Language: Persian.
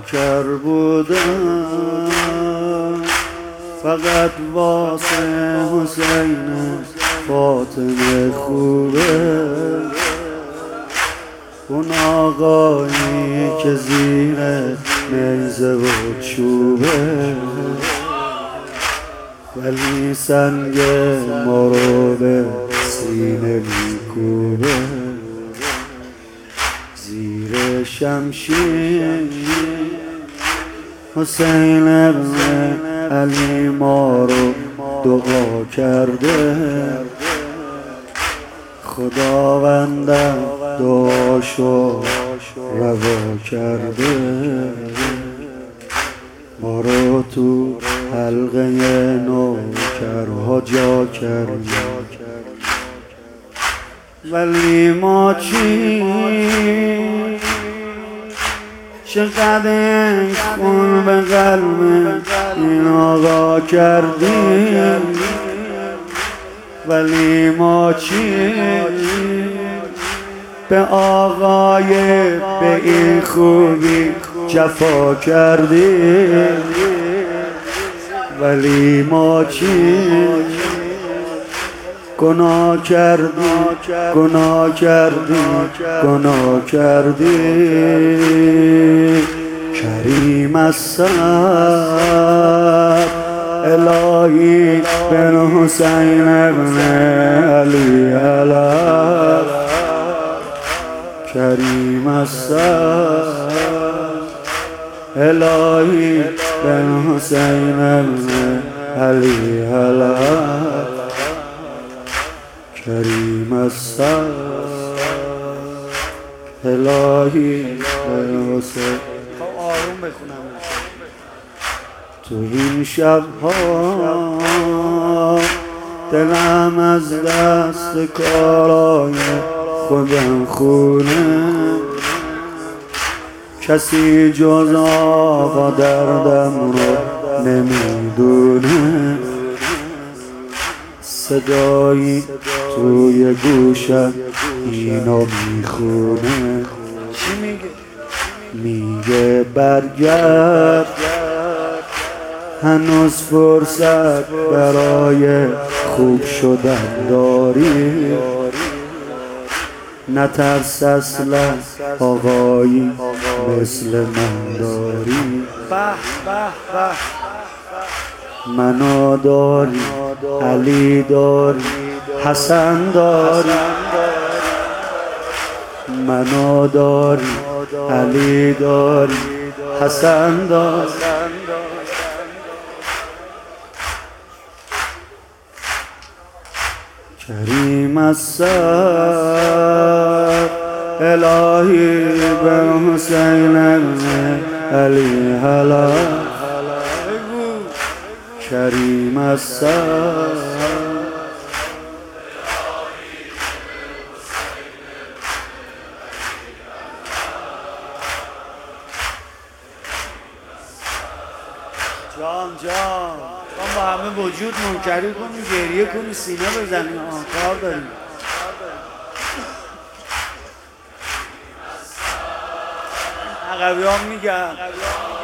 نوکر بودم فقط واسه حسین فاطمه خوبه، اون آقایی که زیر نیزه و چوبه، ولی سنگ ما رو به سینه میکوبه. زیر شمشیر حسین ابن علی ما رو دعا کرده، خداوندم دعاشو روا کرده. ما رو تو حلقه نوکرها جا کرده، ولی ما چی چقدر خون به قلب این آقا کردیم، ولی ما چی به آقای به این خوبی جفا کردیم، ولی ما چی گناه کردیم، گناه کردیم، گناه کردیم. کریم الصبر الهی بن حسین ابن علی علم، کریم الصبر الهی بن حسین ابن علی علم، کریم الصبر الهی بن حسین. آروم بخونم. تو این شبها دلم از دست کارای خودم خونه، کسی جز آقا دردم رو نمیدونه. صدایی توی گوشم اینو میخونه، چی میگه؟ میگه برگرد، هنوز فرصت برای خوب شدن داری. نترس اصلا آقایی مثل من داری. منو داری، علی داری، حسن داری. منو داری، علی داری، حسن داری. کریم الصبر الهی بن حسین ابن علی علم، کریم الصبر. جان با همه وجود منکری کنی، گریه کنی، سینه بزنی، کار داریم. عقبی ها میگن